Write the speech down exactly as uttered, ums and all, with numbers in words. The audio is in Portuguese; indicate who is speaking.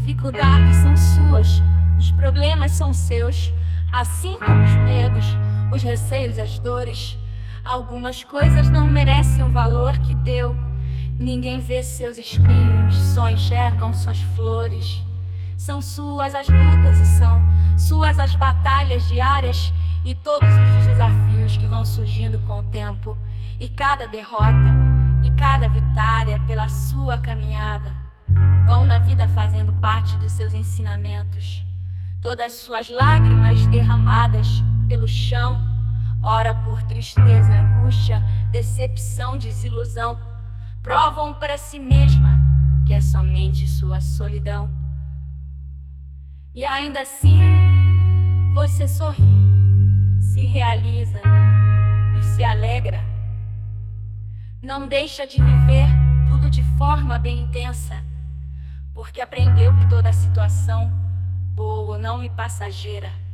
Speaker 1: dificuldades são suas, os problemas são seus, assim como os medos, os receios e as dores. Algumas coisas não merecem o valor que deu. Ninguém vê seus espinhos, só enxergam suas flores. São suas as lutas e são suas as batalhas diárias e todos os desafios que vão surgindo com o tempo. E cada derrota e cada vitória pela sua caminhada vão na vida fazendo parte dos seus ensinamentos. Todas suas lágrimas derramadas pelo chão, ora por tristeza, angústia, decepção, desilusão, provam para si mesma que é somente sua solidão. E ainda assim, você sorri, se realiza e se alegra. Não deixa de viver tudo de forma bem intensa, porque aprendeu que toda situação, boa ou não e passageira,